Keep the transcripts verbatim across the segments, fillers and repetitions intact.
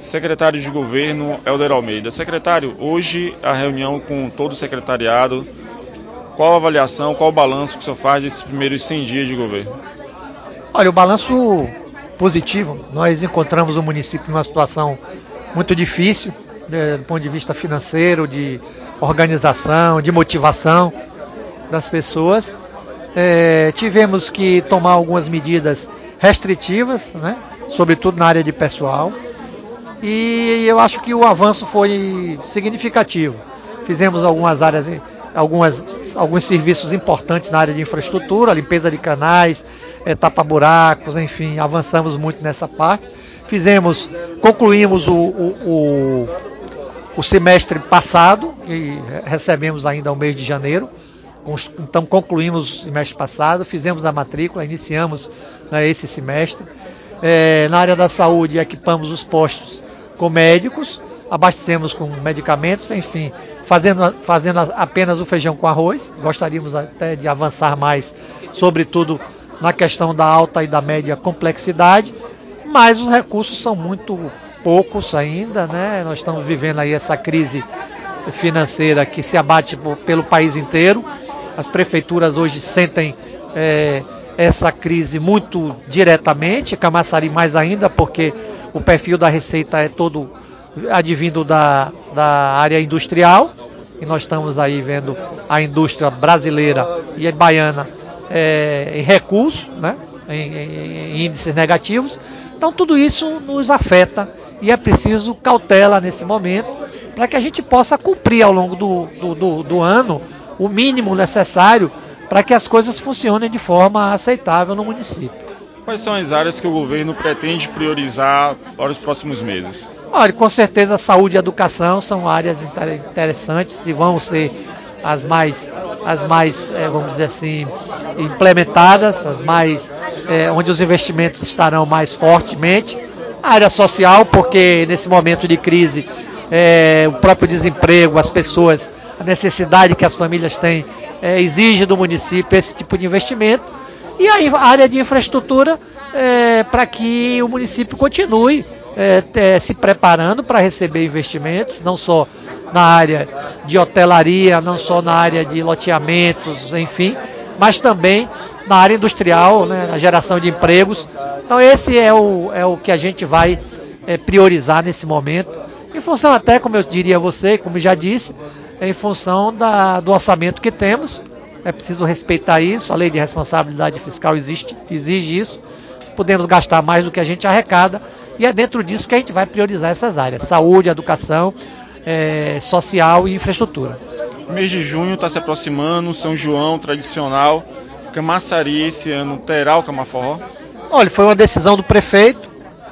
Secretário de Governo, Helder Almeida. Secretário, hoje a reunião com todo o secretariado, qual a avaliação, qual o balanço que o senhor faz desses primeiros cem dias de governo? Olha, o balanço positivo. Nós encontramos o município numa situação muito difícil, né, do ponto de vista financeiro, de organização, de motivação das pessoas. É, tivemos que tomar algumas medidas restritivas, né, sobretudo na área de pessoal. E eu acho que o avanço foi significativo. Fizemos algumas áreas, algumas, alguns serviços importantes na área de infraestrutura, limpeza de canais, é, tapa-buracos, enfim, avançamos muito nessa parte. Fizemos, concluímos o, o, o, o semestre passado, e recebemos ainda o mês de janeiro. Então concluímos o semestre passado, fizemos a matrícula, iniciamos, né, esse semestre. É, na área da saúde, equipamos os postos com médicos, abastecemos com medicamentos, enfim, fazendo, fazendo apenas o feijão com arroz. Gostaríamos até de avançar mais, sobretudo na questão da alta e da média complexidade, mas os recursos são muito poucos ainda, né? Nós estamos vivendo aí essa crise financeira que se abate pelo país inteiro. As prefeituras hoje sentem é, essa crise muito diretamente, Camaçari mais ainda, porque o perfil da receita é todo advindo da, da área industrial, e nós estamos aí vendo a indústria brasileira e a baiana é, em recurso, né, em, em, em índices negativos. Então tudo isso nos afeta e é preciso cautela nesse momento para que a gente possa cumprir ao longo do, do, do, do ano o mínimo necessário para que as coisas funcionem de forma aceitável no município. Quais são as áreas que o governo pretende priorizar para os próximos meses? Olha, com certeza saúde e educação são áreas interessantes e vão ser as mais, as mais é, vamos dizer assim, implementadas, as mais, é, onde os investimentos estarão mais fortemente. A área social, porque nesse momento de crise, é, o próprio desemprego, as pessoas, a necessidade que as famílias têm, é, exige do município esse tipo de investimento. E a área de infraestrutura, é, para que o município continue é, é, se preparando para receber investimentos, não só na área de hotelaria, não só na área de loteamentos, enfim, mas também na área industrial, né, na geração de empregos. Então esse é o, é o que a gente vai é, priorizar nesse momento, em função até, como eu diria a você, como já disse, é em função da, do orçamento que temos. É preciso respeitar isso, a lei de responsabilidade fiscal existe, exige isso. Podemos gastar mais do que a gente arrecada e é dentro disso que a gente vai priorizar essas áreas: saúde, educação, é, social e infraestrutura. O mês de junho está se aproximando, São João tradicional. Camaçari esse ano terá o Camaforró? Olha, foi uma decisão do prefeito.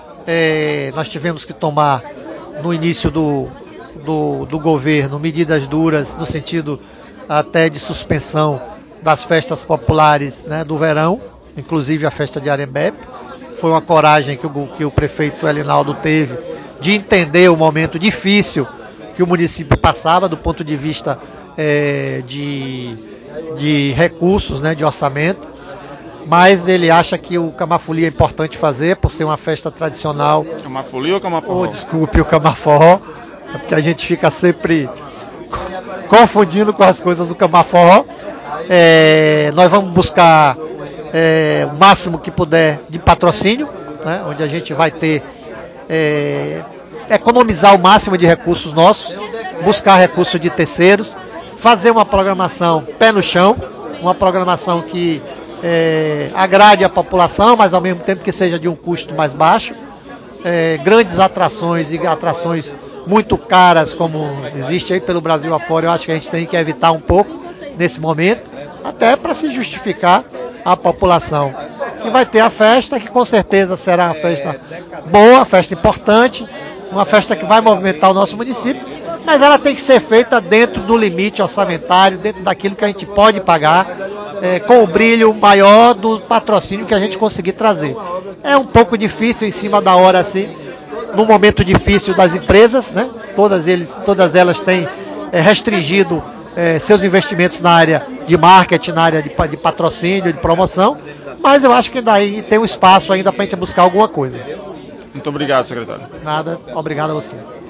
É, nós tivemos que tomar no início do, do, do governo medidas duras no sentido até de suspensão das festas populares, né, do verão, inclusive a festa de Arembepe. Foi uma coragem que o, que o prefeito Elinaldo teve de entender o momento difícil que o município passava do ponto de vista é, de, de recursos, né, de orçamento, mas ele acha que o Camafolia é importante fazer por ser uma festa tradicional. Camafolia ou Camaforró? Oh, desculpe, o Camaforró, é porque a gente fica sempre confundindo com as coisas do Camaforró. É, nós vamos buscar é, o máximo que puder de patrocínio, né, onde a gente vai ter é, economizar o máximo de recursos nossos, buscar recursos de terceiros, fazer uma programação pé no chão, uma programação que é, agrade a população, mas ao mesmo tempo que seja de um custo mais baixo. É, grandes atrações e atrações muito caras, como existe aí pelo Brasil afora, eu acho que a gente tem que evitar um pouco nesse momento, até para se justificar a população. E vai ter a festa, que com certeza será uma festa boa, uma festa importante, uma festa que vai movimentar o nosso município, mas ela tem que ser feita dentro do limite orçamentário, dentro daquilo que a gente pode pagar, é, com o brilho maior do patrocínio que a gente conseguir trazer. É um pouco difícil em cima da hora assim, no momento difícil das empresas, né? Todas, eles, todas elas têm é, restringido é, seus investimentos na área de marketing, na área de, de patrocínio, de promoção, mas eu acho que daí tem um espaço ainda para a gente buscar alguma coisa. Muito obrigado, secretário. Nada, obrigado a você.